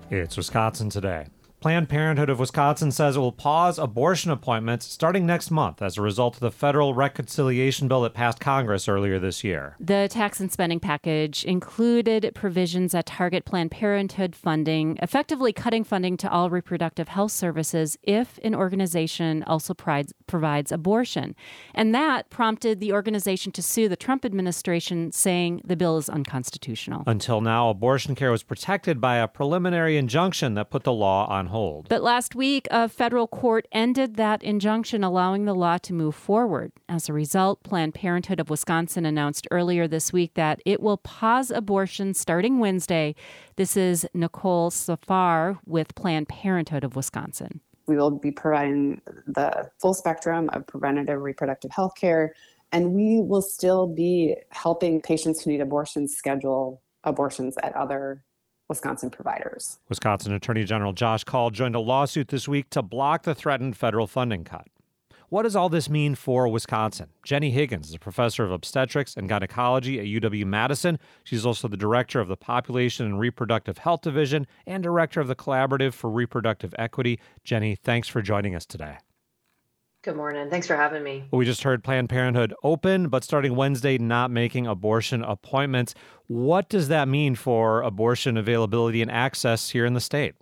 It's Wisconsin Today. Planned Parenthood of Wisconsin says it will pause abortion appointments starting next month as a result of the federal reconciliation bill that passed Congress earlier this year. The tax and spending package included provisions that target Planned Parenthood funding, effectively cutting funding to all reproductive health services if an organization also provides abortion. And that prompted the organization to sue the Trump administration, saying the bill is unconstitutional. Until now, abortion care was protected by a preliminary injunction that put the law on hold. But last week, a federal court ended that injunction, allowing the law to move forward. As a result, Planned Parenthood of Wisconsin announced earlier this week that it will pause abortion starting Wednesday. This is Nicole Safar with Planned Parenthood of Wisconsin. We will be providing the full spectrum of preventative reproductive health care, and we will still be helping patients who need abortions schedule abortions at other Wisconsin providers. Wisconsin Attorney General Josh Kaul joined a lawsuit this week to block the threatened federal funding cut. What does all this mean for Wisconsin? Jenny Higgins is a professor of obstetrics and gynecology at UW-Madison. She's also the director of the Population and Reproductive Health Division and director of the Collaborative for Reproductive Equity. Jenny, thanks for joining us today. Good morning. Thanks for having me. We just heard Planned Parenthood open, but starting Wednesday, not making abortion appointments. What does that mean for abortion availability and access here in the state?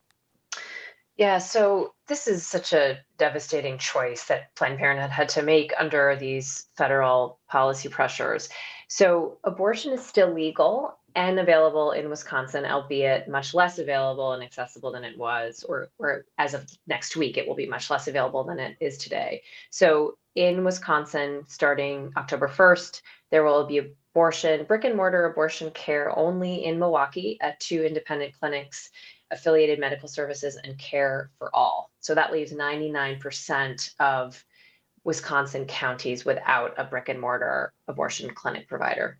Yeah, so this is such a devastating choice that Planned Parenthood had to make under these federal policy pressures. So abortion is still legal and available in Wisconsin, albeit much less available and accessible than it was, or as of next week, it will be much less available than it is today. So in Wisconsin, starting October 1st, there will be brick and mortar abortion care only in Milwaukee at 2 independent clinics, affiliated medical services, and Care for All. So that leaves 99% of Wisconsin counties without a brick and mortar abortion clinic provider.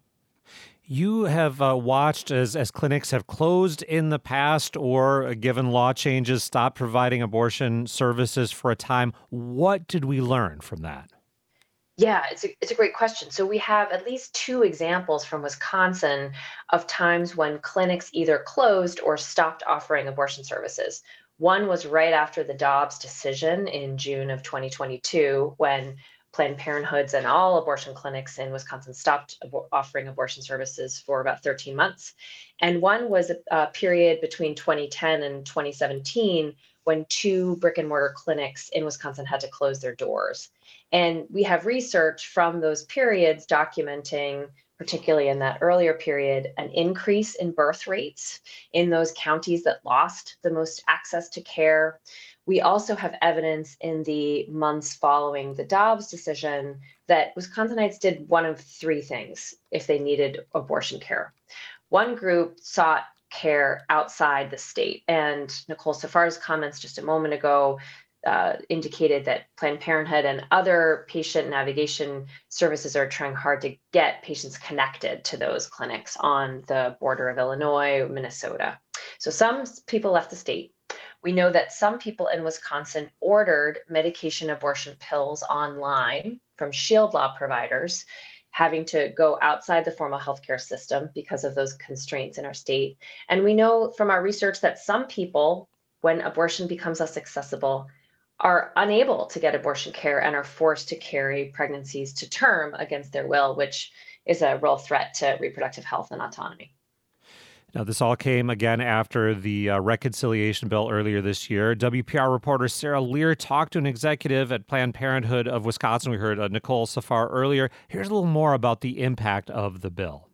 You have watched as clinics have closed in the past or, given law changes, stopped providing abortion services for a time. What did we learn from that? Yeah, it's a great question. So we have at least 2 examples from Wisconsin of times when clinics either closed or stopped offering abortion services. One was right after the Dobbs decision in June of 2022, when Planned Parenthoods and all abortion clinics in Wisconsin stopped offering abortion services for about 13 months. And one was a period between 2010 and 2017 when 2 brick and mortar clinics in Wisconsin had to close their doors. And we have research from those periods documenting, particularly in that earlier period, an increase in birth rates in those counties that lost the most access to care. We also have evidence in the months following the Dobbs decision that Wisconsinites did one of 3 things if they needed abortion care. One group sought care outside the state, and Nicole Safar's comments just a moment ago indicated that Planned Parenthood and other patient navigation services are trying hard to get patients connected to those clinics on the border of Illinois, Minnesota. So some people left the state. We know that some people in Wisconsin ordered medication abortion pills online from Shield Law providers, having to go outside the formal healthcare system because of those constraints in our state. And we know from our research that some people, when abortion becomes less accessible, are unable to get abortion care and are forced to carry pregnancies to term against their will, which is a real threat to reproductive health and autonomy. Now, this all came again after the reconciliation bill earlier this year. WPR reporter Sarah Lear talked to an executive at Planned Parenthood of Wisconsin. We heard Nicole Safar earlier. Here's a little more about the impact of the bill.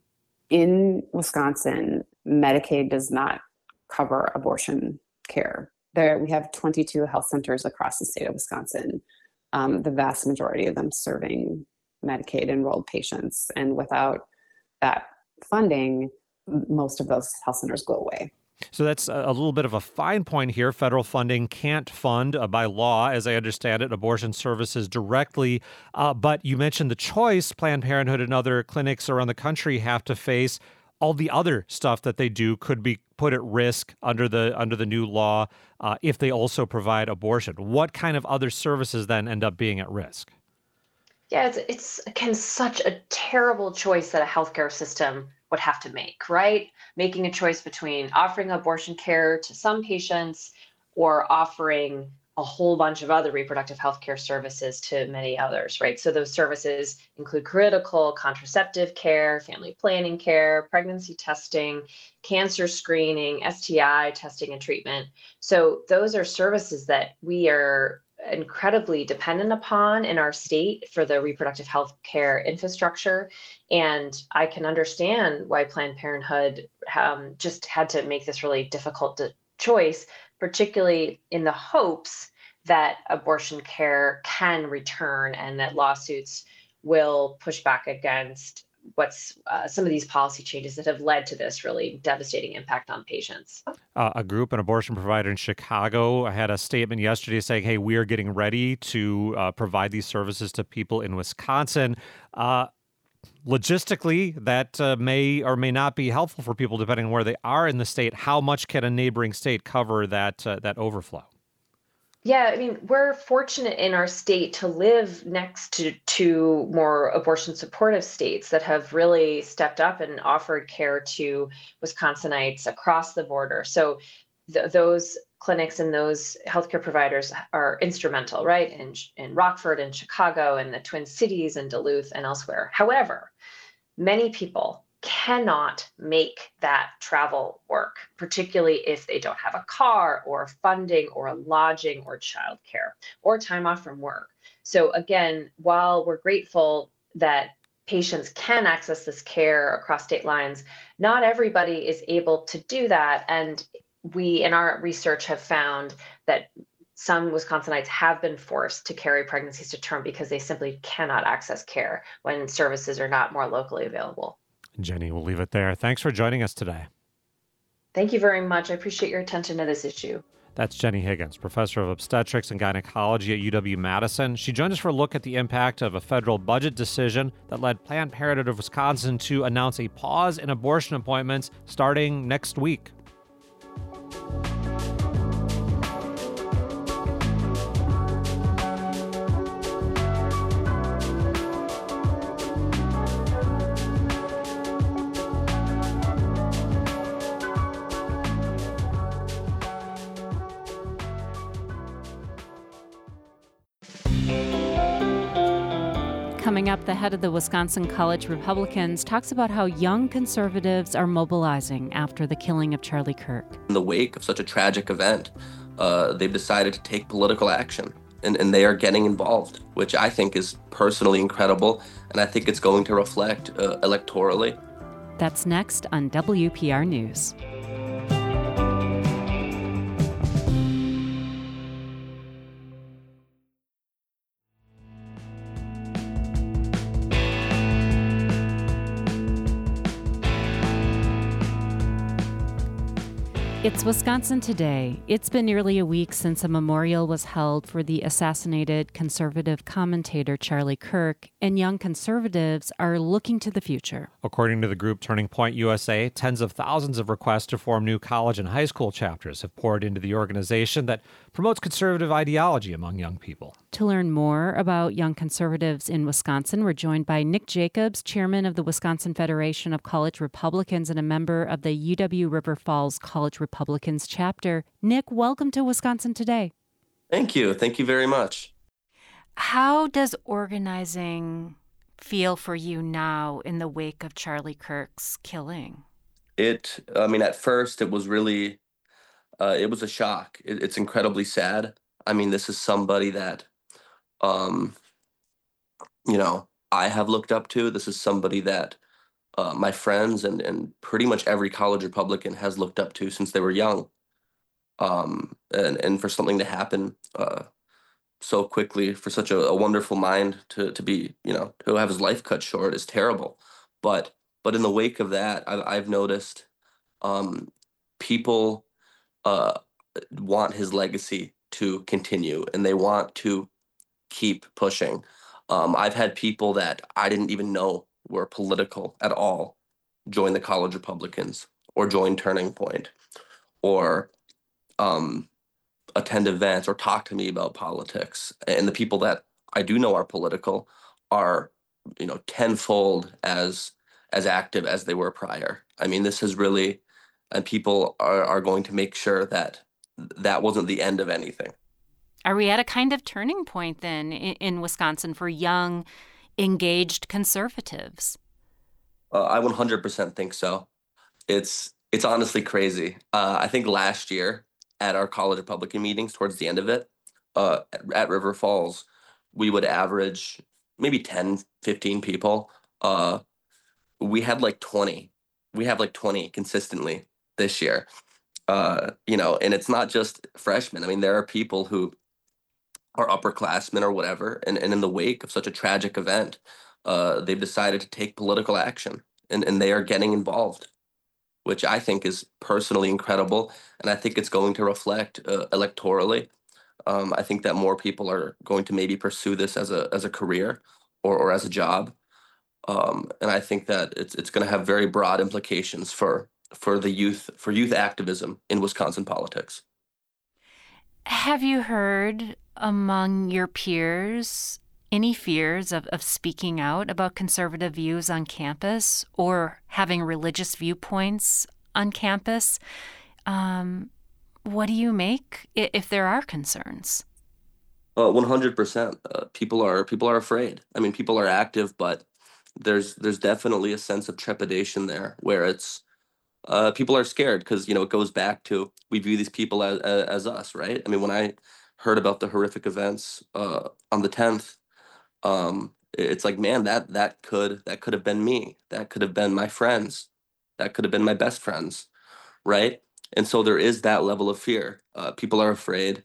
In Wisconsin, Medicaid does not cover abortion care. We have 22 health centers across the state of Wisconsin, the vast majority of them serving Medicaid-enrolled patients. And without that funding, most of those health centers go away. So that's a little bit of a fine point here. Federal funding can't fund, by law, as I understand it, abortion services directly. But you mentioned the choice Planned Parenthood and other clinics around the country have to face. All the other stuff that they do could be put at risk under the new law if they also provide abortion. What kind of other services then end up being at risk? Yeah, it's again such a terrible choice that a healthcare system would have to make, right? Making a choice between offering abortion care to some patients or offering a whole bunch of other reproductive health care services to many others, right? So those services include critical contraceptive care, family planning care, pregnancy testing, cancer screening, STI testing and treatment. So those are services that we are incredibly dependent upon in our state for the reproductive health care infrastructure. And I can understand why Planned Parenthood just had to make this really difficult choice, particularly in the hopes that abortion care can return and that lawsuits will push back against what's some of these policy changes that have led to this really devastating impact on patients. A group, an abortion provider in Chicago, had a statement yesterday saying, hey, we are getting ready to provide these services to people in Wisconsin. Logistically, that may or may not be helpful for people depending on where they are in the state. How much can a neighboring state cover that overflow? Yeah, I mean, we're fortunate in our state to live next to more abortion supportive states that have really stepped up and offered care to Wisconsinites across the border. So those clinics and those healthcare providers are instrumental, right? In Rockford and Chicago and the Twin Cities and Duluth and elsewhere. However, many people cannot make that travel work, particularly if they don't have a car or funding or lodging or childcare or time off from work. So again, while we're grateful that patients can access this care across state lines, not everybody is able to do that. And we, in our research, have found that some Wisconsinites have been forced to carry pregnancies to term because they simply cannot access care when services are not more locally available. Jenny, we'll leave it there. Thanks for joining us today. Thank you very much. I appreciate your attention to this issue. That's Jenny Higgins, professor of obstetrics and gynecology at UW-Madison. She joined us for a look at the impact of a federal budget decision that led Planned Parenthood of Wisconsin to announce a pause in abortion appointments starting next week. Coming up, the head of the Wisconsin College Republicans talks about how young conservatives are mobilizing after the killing of Charlie Kirk. In the wake of such a tragic event, they've decided to take political action, and they are getting involved, which I think is personally incredible, and I think it's going to reflect electorally. That's next on WPR News. It's Wisconsin Today. It's been nearly a week since a memorial was held for the assassinated conservative commentator Charlie Kirk, and young conservatives are looking to the future. According to the group Turning Point USA, tens of thousands of requests to form new college and high school chapters have poured into the organization that promotes conservative ideology among young people. To learn more about young conservatives in Wisconsin, we're joined by Nick Jacobs, chairman of the Wisconsin Federation of College Republicans and a member of the UW River Falls College Republicans chapter. Nick, welcome to Wisconsin Today. Thank you. Thank you very much. How does organizing feel for you now in the wake of Charlie Kirk's killing? At first it was really, it was a shock. It's incredibly sad. I mean, this is somebody that, I have looked up to. This is somebody that my friends and pretty much every college Republican has looked up to since they were young. And for something to happen so quickly, for such a wonderful mind to be, to have his life cut short is terrible. But in the wake of that, I've noticed people want his legacy to continue, and they want to keep pushing. I've had people that I didn't even know were political at all join the College Republicans or join Turning Point or attend events or talk to me about politics. And the people that I do know are political are, tenfold as as active as they were prior. I mean, this has really, and people are going to make sure that that wasn't the end of anything. Are we at a kind of turning point then in Wisconsin for young, engaged conservatives? I 100% think so. It's honestly crazy. I think last year at our college Republican meetings, towards the end of it, at River Falls, we would average maybe 10, 15 people. We had like 20. We have like 20 consistently this year. And it's not just freshmen. I mean, there are people who are upperclassmen or whatever, and in the wake of such a tragic event, they've decided to take political action, and they are getting involved, which I think is personally incredible, and I think it's going to reflect electorally. I think that more people are going to maybe pursue this as a career or as a job, and I think that it's going to have very broad implications for youth activism in Wisconsin politics. Have you heard among your peers any fears of speaking out about conservative views on campus or having religious viewpoints on campus? What do you make if there are concerns? 100%. People are afraid. I mean, people are active, but there's definitely a sense of trepidation there, where it's people are scared because it goes back to, we view these people as us, right? I mean, when I heard about the horrific events on the 10th, it's like, man, that could have been me. That could have been my friends. That could have been my best friends, right? And so there is that level of fear. People are afraid.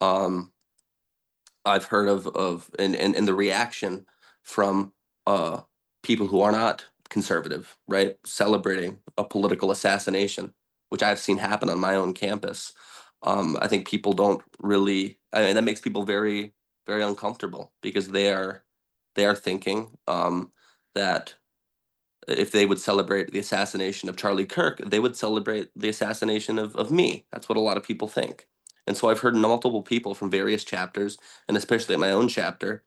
I've heard of and the reaction from people who are not conservative, right? Celebrating a political assassination, which I've seen happen on my own campus. I think people don't really, I mean, that makes people very, very uncomfortable, because they are thinking that if they would celebrate the assassination of Charlie Kirk, they would celebrate the assassination of me. That's what a lot of people think. And so I've heard multiple people from various chapters, and especially at my own chapter,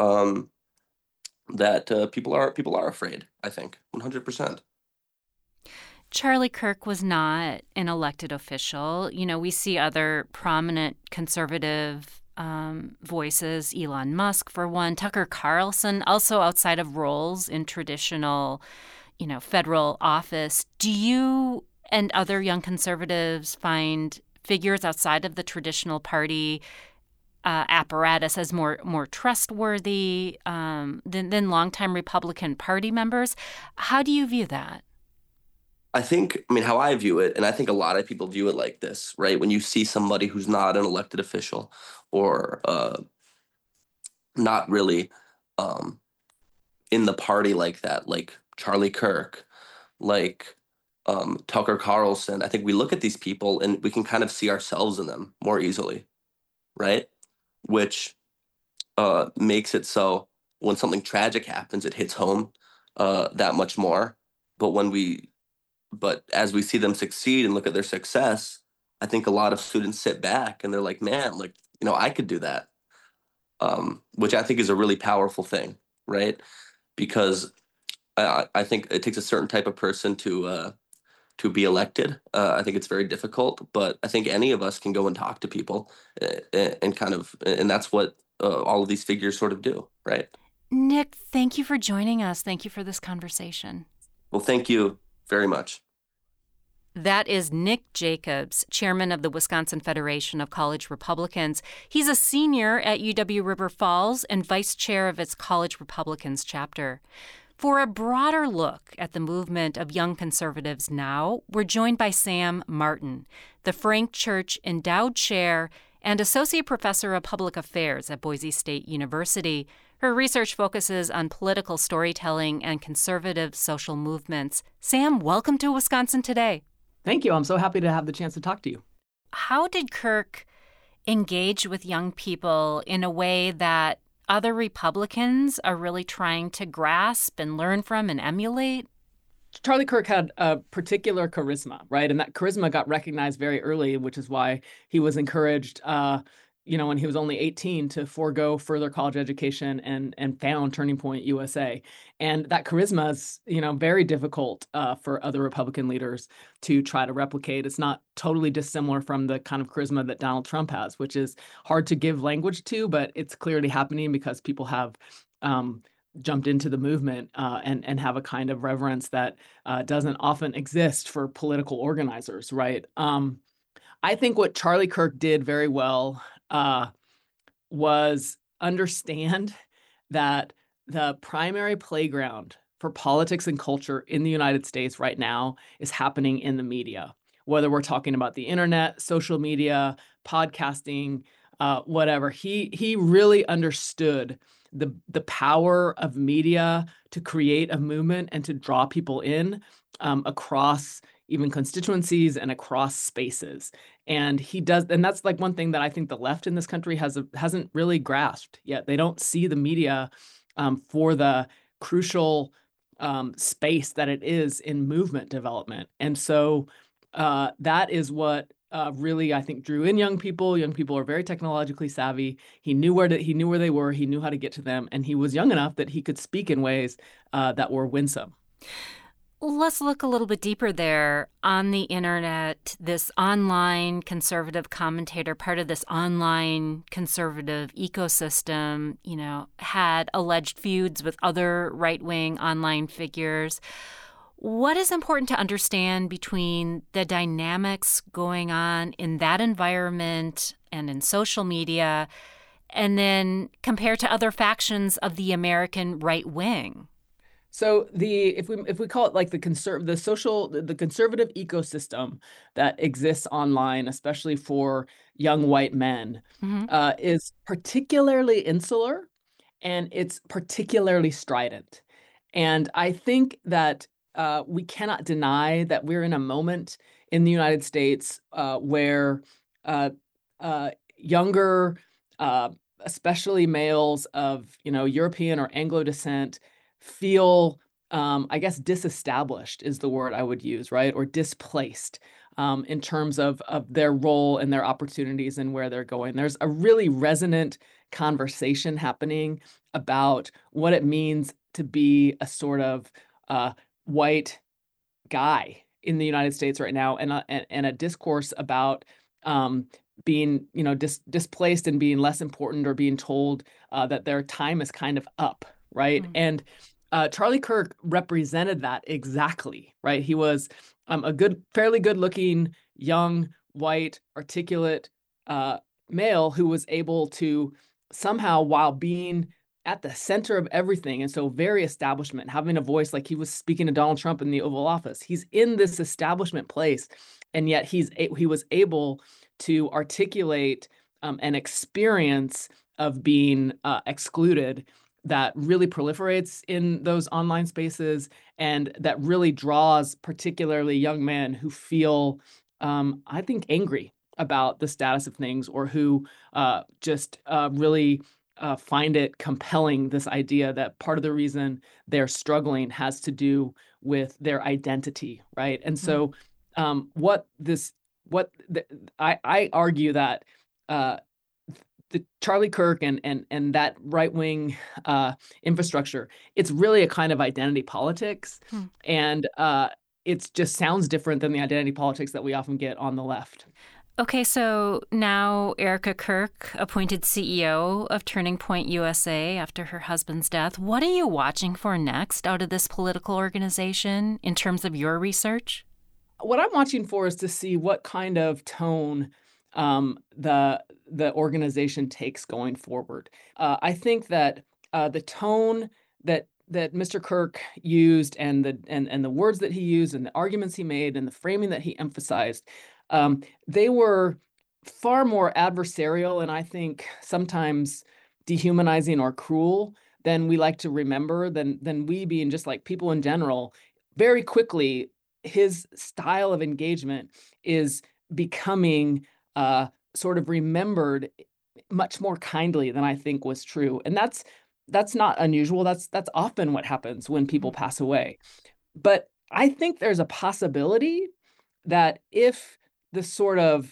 that people are afraid, I think, 100%. Charlie Kirk was not an elected official. We see other prominent conservative voices, Elon Musk, for one, Tucker Carlson, also outside of roles in traditional, federal office. Do you and other young conservatives find figures outside of the traditional party apparatus as more trustworthy than longtime Republican Party members? How do you view that? I mean, how I view it, and I think a lot of people view it like this, right? When you see somebody who's not an elected official or not really in the party like that, like Charlie Kirk, like Tucker Carlson, I think we look at these people and we can kind of see ourselves in them more easily, right? Which makes it so when something tragic happens, it hits home that much more. But as we see them succeed and look at their success, I think a lot of students sit back and they're like, man, like, I could do that, which I think is a really powerful thing, right? Because I think it takes a certain type of person to be elected. I think it's very difficult, but I think any of us can go and talk to people and that's what all of these figures sort of do, right? Nick, thank you for joining us. Thank you for this conversation. Well, thank you very much. That is Nick Jacobs, chairman of the Wisconsin Federation of College Republicans. He's a senior at UW River Falls and vice chair of its College Republicans chapter. For a broader look at the movement of young conservatives now, we're joined by Sam Martin, the Frank Church Endowed Chair and Associate Professor of Public Affairs at Boise State University. Her research focuses on political storytelling and conservative social movements. Sam, welcome to Wisconsin Today. Thank you. I'm so happy to have the chance to talk to you. How did Kirk engage with young people in a way that other Republicans are really trying to grasp and learn from and emulate? Charlie Kirk had a particular charisma, right? And that charisma got recognized very early, which is why he was encouraged, when he was only 18 to forego further college education and found Turning Point USA. And that charisma is, very difficult for other Republican leaders to try to replicate. It's not totally dissimilar from the kind of charisma that Donald Trump has, which is hard to give language to, but it's clearly happening because people have jumped into the movement and have a kind of reverence that doesn't often exist for political organizers, right? I think what Charlie Kirk did very well was understand that the primary playground for politics and culture in the United States right now is happening in the media, whether we're talking about the internet, social media, podcasting, whatever. He really understood the power of media to create a movement and to draw people in across even constituencies and across spaces. And he does, and that's like one thing that I think the left in this country hasn't really grasped yet. They don't see the media for the crucial space that it is in movement development. And so that is what really, I think, drew in young people. Young people are very technologically savvy. He knew where they were. He knew how to get to them, and he was young enough that he could speak in ways that were winsome. Let's look a little bit deeper there. On the internet, this online conservative commentator, part of this online conservative ecosystem, had alleged feuds with other right-wing online figures. What is important to understand between the dynamics going on in that environment and in social media, and then compared to other factions of the American right wing? So if we call it like the conservative ecosystem that exists online, especially for young white men, is particularly insular, and it's particularly strident. And I think that we cannot deny that we're in a moment in the United States where younger, especially males of European or Anglo descent, feel, I guess, disestablished is the word I would use, right? Or displaced in terms of their role and their opportunities and where they're going. There's a really resonant conversation happening about what it means to be a sort of white guy in the United States right now, and a discourse about being, displaced and being less important, or being told that their time is kind of up, right? And Charlie Kirk represented that exactly, right? He was fairly good-looking, young, white, articulate male who was able to somehow, while being at the center of everything, and so very establishment, having a voice, like he was speaking to Donald Trump in the Oval Office. He's in this establishment place, and yet he was able to articulate an experience of being excluded that really proliferates in those online spaces, and that really draws particularly young men who feel, I think, angry about the status of things, or who just really find it compelling, this idea that part of the reason they're struggling has to do with their identity, right? And so I argue that the Charlie Kirk and that right-wing infrastructure, it's really a kind of identity politics. And it just sounds different than the identity politics that we often get on the left. Okay, so now Erica Kirk, appointed CEO of Turning Point USA after her husband's death. What are you watching for next out of this political organization in terms of your research? What I'm watching for is to see what kind of tone the organization takes going forward. I think that the tone that Mr. Kirk used, and the words that he used, and the arguments he made, and the framing that he emphasized, they were far more adversarial, and I think sometimes dehumanizing or cruel than we like to remember, than we being just like people in general. Very quickly, his style of engagement is becoming sort of remembered much more kindly than I think was true. And that's not unusual. That's often what happens when people pass away. But I think there's a possibility that if the sort of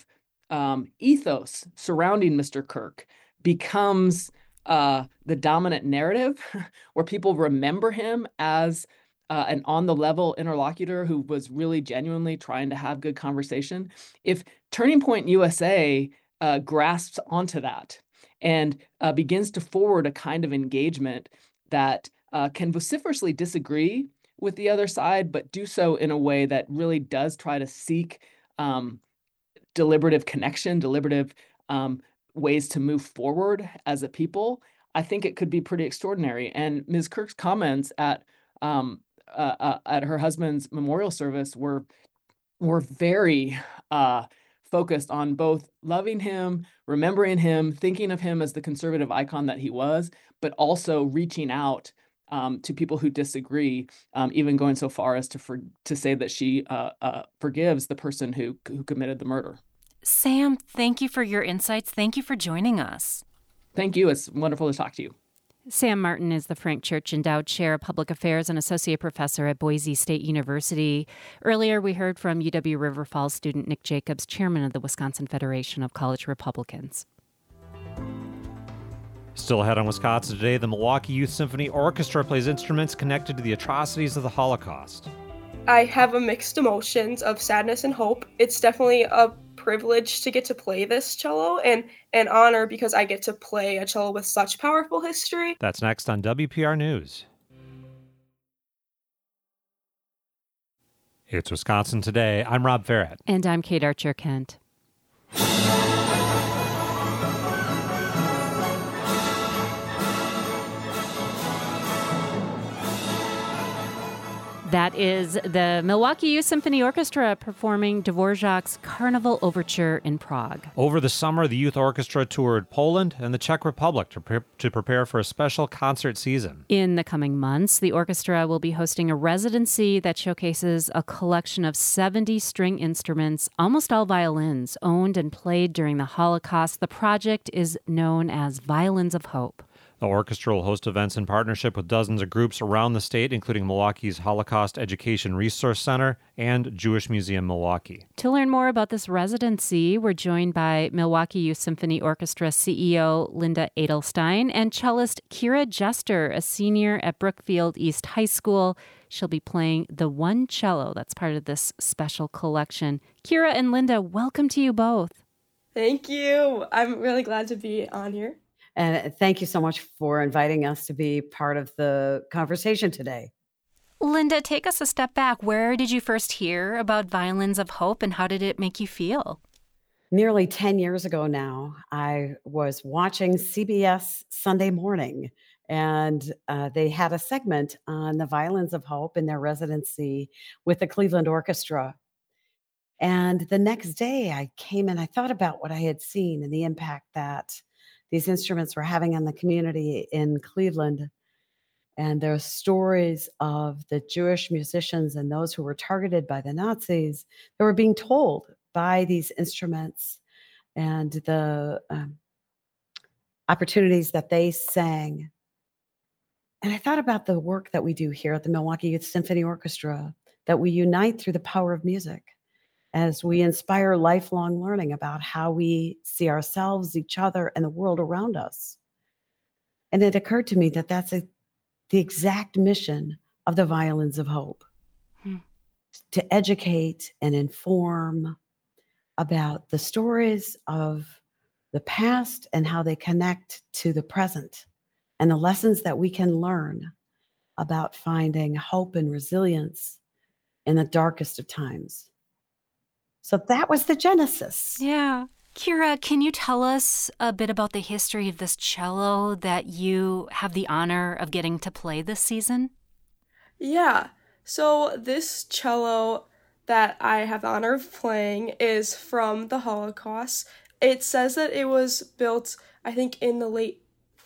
ethos surrounding Mr. Kirk becomes the dominant narrative, where people remember him as an on-the-level interlocutor who was really genuinely trying to have good conversation. If Turning Point USA grasps onto that and begins to forward a kind of engagement that can vociferously disagree with the other side, but do so in a way that really does try to seek deliberative connection, deliberative ways to move forward as a people, I think it could be pretty extraordinary. And Ms. Kirk's comments at her husband's memorial service were very focused on both loving him, remembering him, thinking of him as the conservative icon that he was, but also reaching out to people who disagree, even going so far as to say that she forgives the person who committed the murder. Sam, thank you for your insights. Thank you for joining us. Thank you. It's wonderful to talk to you. Sam Martin is the Frank Church Endowed Chair of Public Affairs and Associate Professor at Boise State University. Earlier, we heard from UW River Falls student Nick Jacobs, chairman of the Wisconsin Federation of College Republicans. Still ahead on Wisconsin Today, the Milwaukee Youth Symphony Orchestra plays instruments connected to the atrocities of the Holocaust. I have a mixed emotions of sadness and hope. It's definitely a privilege to get to play this cello, and an honor because I get to play a cello with such powerful history. That's next on WPR News. It's Wisconsin Today. I'm Rob Farrett. And I'm Kate Archer-Kent. That is the Milwaukee Youth Symphony Orchestra performing Dvorak's Carnival Overture in Prague. Over the summer, the youth orchestra toured Poland and the Czech Republic to prepare for a special concert season. In the coming months, the orchestra will be hosting a residency that showcases a collection of 70 string instruments, almost all violins, owned and played during the Holocaust. The project is known as Violins of Hope. The orchestra will host events in partnership with dozens of groups around the state, including Milwaukee's Holocaust Education Resource Center and Jewish Museum Milwaukee. To learn more about this residency, we're joined by Milwaukee Youth Symphony Orchestra CEO Linda Edelstein and cellist Kira Jester, a senior at Brookfield East High School. She'll be playing the one cello that's part of this special collection. Kira and Linda, welcome to you both. Thank you. I'm really glad to be on here. And thank you so much for inviting us to be part of the conversation today. Linda, take us a step back. Where did you first hear about Violins of Hope, and how did it make you feel? Nearly 10 years ago now, I was watching CBS Sunday Morning, and they had a segment on the Violins of Hope in their residency with the Cleveland Orchestra. And the next day I came and I thought about what I had seen and the impact that these instruments were having on the community in Cleveland. And there are stories of the Jewish musicians and those who were targeted by the Nazis that were being told by these instruments and the opportunities that they sang. And I thought about the work that we do here at the Milwaukee Youth Symphony Orchestra, that we unite through the power of music as we inspire lifelong learning about how we see ourselves, each other, and the world around us. And it occurred to me that that's the exact mission of the Violins of Hope, to educate and inform about the stories of the past and how they connect to the present, and the lessons that we can learn about finding hope and resilience in the darkest of times. So that was the genesis. Yeah. Kira, can you tell us a bit about the history of this cello that you have the honor of getting to play this season? Yeah. So this cello that I have the honor of playing is from the Holocaust. It says that it was built, I think, in the late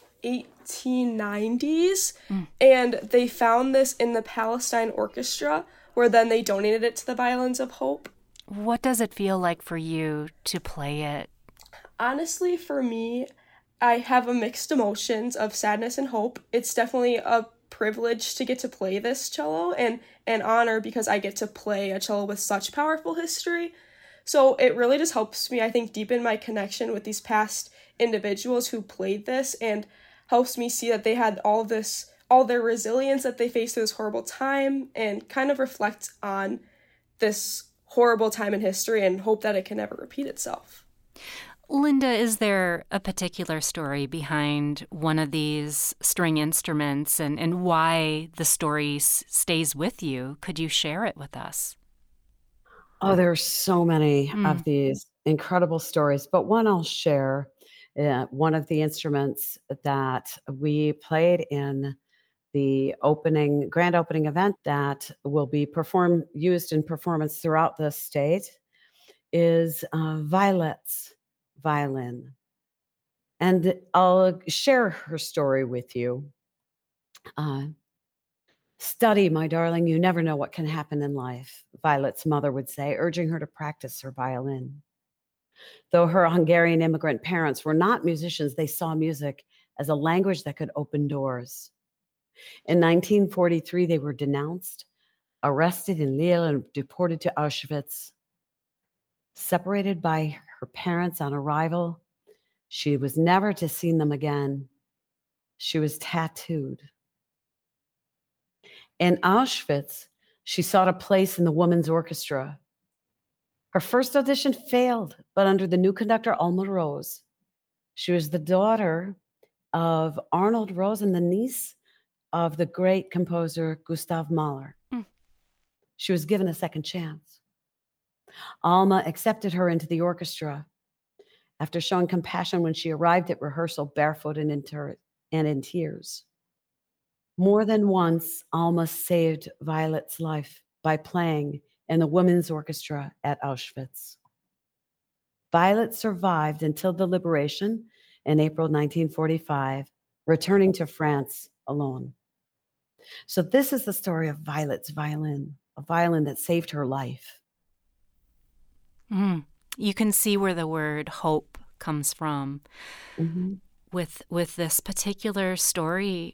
1890s, and they found this in the Palestine Orchestra, where then they donated it to the Violins of Hope. What does it feel like for you to play it? Honestly, for me, I have a mixed emotions of sadness and hope. It's definitely a privilege to get to play this cello, and an honor because I get to play a cello with such powerful history. So it really just helps me, I think, deepen my connection with these past individuals who played this, and helps me see that they had all their resilience that they faced through this horrible time, and kind of reflect on this horrible time in history and hope that it can never repeat itself. Linda, is there a particular story behind one of these string instruments and why the story stays with you? Could you share it with us? Oh, there are so many of these incredible stories, but one I'll share. One of the instruments that we played in the grand opening event that will be used in performance throughout the state is Violet's violin. And I'll share her story with you. Study, my darling, you never know what can happen in life, Violet's mother would say, urging her to practice her violin. Though her Hungarian immigrant parents were not musicians, they saw music as a language that could open doors. In 1943, they were denounced, arrested in Lille, and deported to Auschwitz. Separated by her parents on arrival, she was never to see them again. She was tattooed. In Auschwitz, she sought a place in the women's orchestra. Her first audition failed, but under the new conductor, Alma Rose. She was the daughter of Arnold Rose and the niece of the great composer Gustav Mahler. She was given a second chance. Alma accepted her into the orchestra. After showing compassion when she arrived at rehearsal barefoot and in tears. More than once, Alma saved Violet's life by playing in the women's orchestra at Auschwitz. Violet survived until the liberation in April 1945, returning to France alone. So this is the story of Violet's violin, a violin that saved her life. You can see where the word hope comes from with this particular story.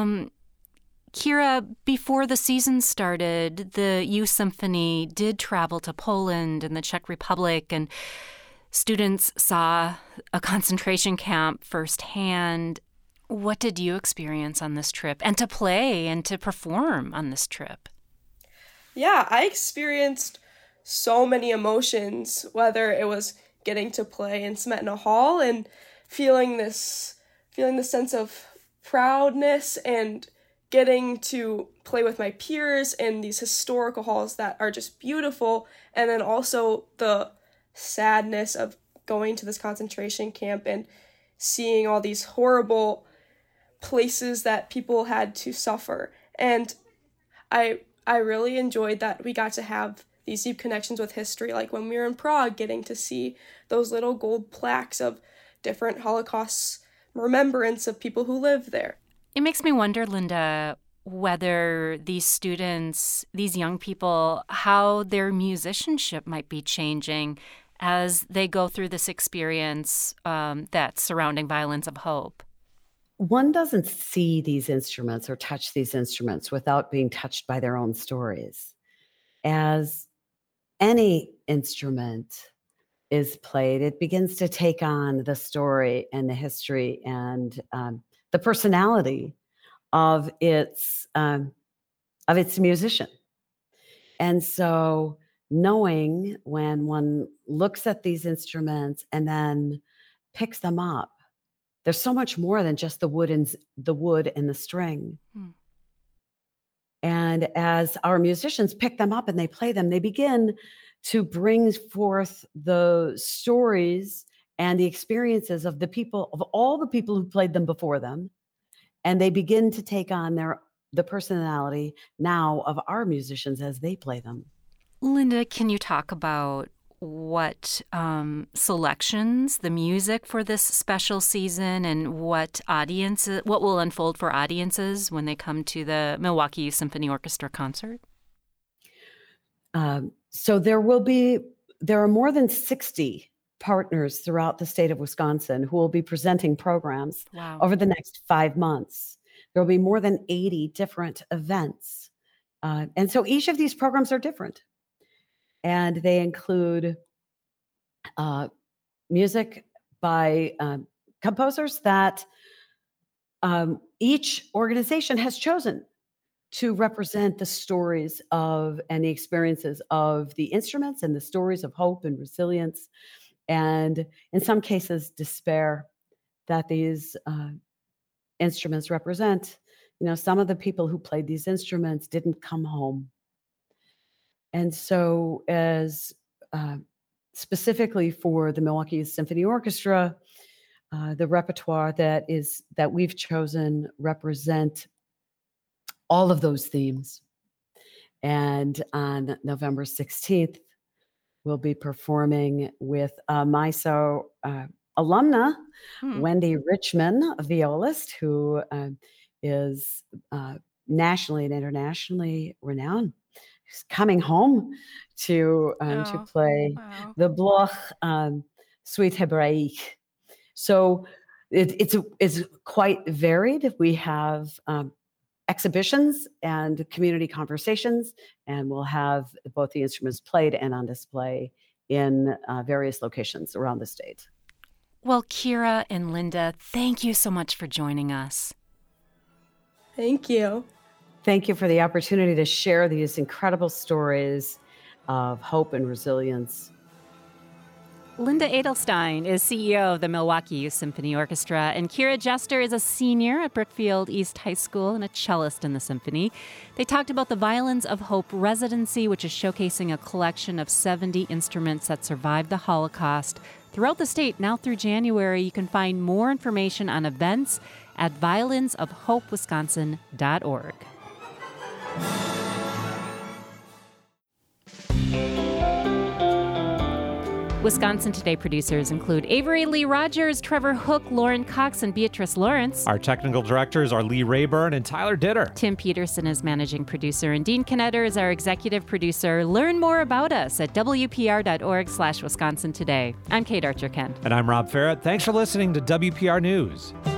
Kira, before the season started, the Youth Symphony did travel to Poland and the Czech Republic, and students saw a concentration camp firsthand. What did you experience on this trip, and to play and to perform on this trip? Yeah, I experienced so many emotions, whether it was getting to play in Smetana Hall and feeling this sense of proudness, and getting to play with my peers in these historical halls that are just beautiful, and then also the sadness of going to this concentration camp and seeing all these horrible places that people had to suffer. And I really enjoyed that we got to have these deep connections with history, like when we were in Prague, getting to see those little gold plaques of different Holocaust remembrance of people who lived there. It makes me wonder, Linda, whether these students, these young people, how their musicianship might be changing as they go through this experience that's surrounding Violins of Hope. One doesn't see these instruments or touch these instruments without being touched by their own stories. As any instrument is played, it begins to take on the story and the history and the personality of its musician. And so knowing when one looks at these instruments and then picks them up, there's so much more than just the wood and the string. And as our musicians pick them up and they play them, they begin to bring forth the stories and the experiences of all the people who played them before them. And they begin to take on the personality now of our musicians as they play them. Linda, can you talk about what selections, the music for this special season, and what will unfold for audiences when they come to the Milwaukee Youth Symphony Orchestra concert? So there are more than 60 partners throughout the state of Wisconsin who will be presenting programs over the next 5 months. There will be more than 80 different events. And so each of these programs are different. And they include music by composers that each organization has chosen to represent the stories of and the experiences of the instruments and the stories of hope and resilience, and in some cases, despair that these instruments represent. Some of the people who played these instruments didn't come home. And so as specifically for the Milwaukee Youth Symphony Orchestra, the repertoire that we've chosen represent all of those themes. And on November 16th, we'll be performing with MISO alumna, Wendy Richman, a violist who is nationally and internationally renowned. She's coming home to play the Bloch Suite Hébraïque. So it's quite varied. We have exhibitions and community conversations, and we'll have both the instruments played and on display in various locations around the state. Well, Kira and Linda, thank you so much for joining us. Thank you. Thank you for the opportunity to share these incredible stories of hope and resilience. Linda Edelstein is CEO of the Milwaukee Youth Symphony Orchestra, and Kira Jester is a senior at Brookfield East High School and a cellist in the symphony. They talked about the Violins of Hope residency, which is showcasing a collection of 70 instruments that survived the Holocaust throughout the state. Now through January, you can find more information on events at violinsofhopewisconsin.org. Wisconsin Today producers include Avery Lee Rogers, Trevor Hook, Lauren Cox, and Beatrice Lawrence. Our technical directors are Lee Rayburn and Tyler Ditter. Tim Peterson is managing producer, and Dean Knetter is our executive producer. Learn more about us at wpr.org/Wisconsin Today. I'm Kate Archer-Kent. And I'm Rob Farrett. Thanks for listening to WPR News.